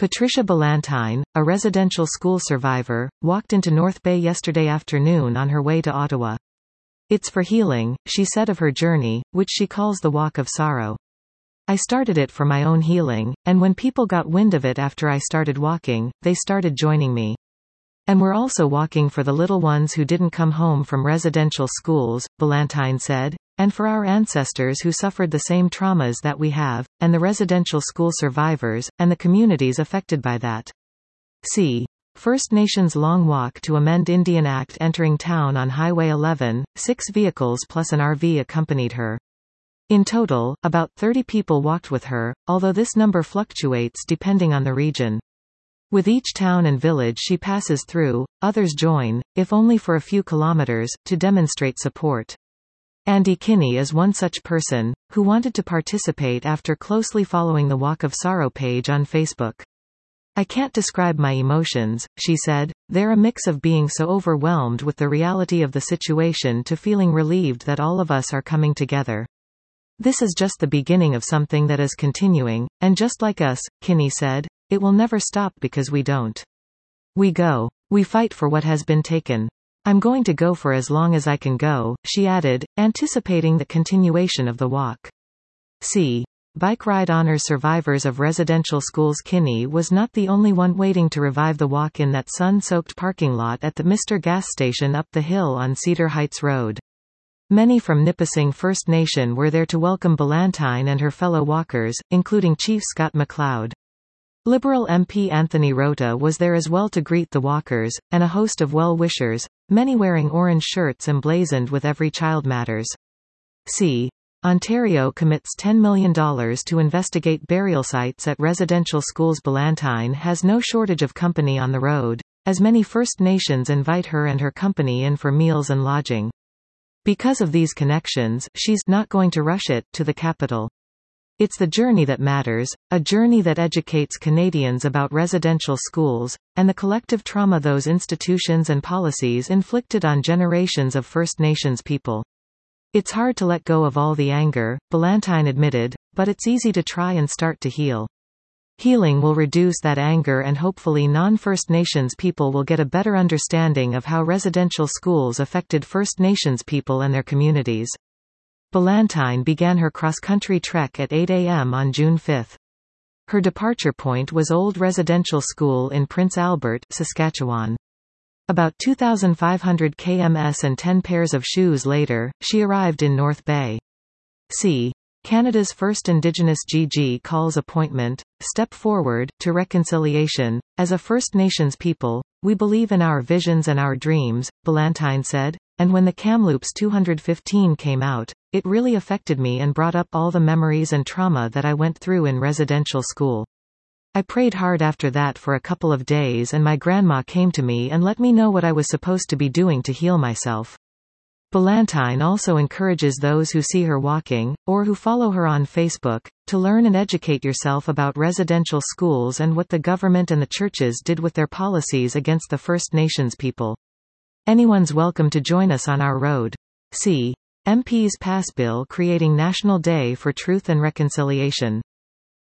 Patricia Ballantyne, a residential school survivor, walked into North Bay yesterday afternoon on her way to Ottawa. It's for healing, she said of her journey, which she calls the Walk of Sorrow. I started it for my own healing, and when people got wind of it after I started walking, they started joining me. And we're also walking for the little ones who didn't come home from residential schools, Ballantyne said, and for our ancestors who suffered the same traumas that we have, and the residential school survivors, and the communities affected by that. See. First Nations Long Walk to Amend Indian Act entering town on Highway 11, 6 vehicles plus an RV accompanied her. In total, about 30 people walked with her, although this number fluctuates depending on the region. With each town and village she passes through, others join, if only for a few kilometers, to demonstrate support. Andy Kinney is one such person, who wanted to participate after closely following the Walk of Sorrow page on Facebook. I can't describe my emotions, she said. They're a mix of being so overwhelmed with the reality of the situation to feeling relieved that all of us are coming together. This is just the beginning of something that is continuing, and just like us, Kinney said, it will never stop because we don't. We go. We fight for what has been taken. I'm going to go for as long as I can go, she added, anticipating the continuation of the walk. See. Bike Ride honors survivors of residential schools. Kinney was not the only one waiting to revive the walk in that sun-soaked parking lot at the Mr. Gas station up the hill on Cedar Heights Road. Many from Nipissing First Nation were there to welcome Ballantyne and her fellow walkers, including Chief Scott MacLeod. Liberal MP Anthony Rota was there as well to greet the walkers, and a host of well-wishers, many wearing orange shirts emblazoned with Every Child Matters. See. Ontario commits $10 million to investigate burial sites at residential schools. Ballantyne has no shortage of company on the road, as many First Nations invite her and her company in for meals and lodging. Because of these connections, she's not going to rush it to the capital. It's the journey that matters, a journey that educates Canadians about residential schools, and the collective trauma those institutions and policies inflicted on generations of First Nations people. It's hard to let go of all the anger, Ballantyne admitted, but it's easy to try and start to heal. Healing will reduce that anger and hopefully non-First Nations people will get a better understanding of how residential schools affected First Nations people and their communities. Ballantyne began her cross-country trek at 8 a.m. on June 5. Her departure point was Old Residential School in Prince Albert, Saskatchewan. About 2,500 kms and 10 pairs of shoes later, she arrived in North Bay. See. Canada's first Indigenous GG calls appointment, Step Forward, to Reconciliation. As a First Nations people, we believe in our visions and our dreams, Ballantyne said, and when the Kamloops 215 came out, it really affected me and brought up all the memories and trauma that I went through in residential school. I prayed hard after that for a couple of days and my grandma came to me and let me know what I was supposed to be doing to heal myself. Ballantyne also encourages those who see her walking, or who follow her on Facebook, to learn and educate yourself about residential schools and what the government and the churches did with their policies against the First Nations people. Anyone's welcome to join us on our road. See. MPs pass bill creating National Day for Truth and Reconciliation.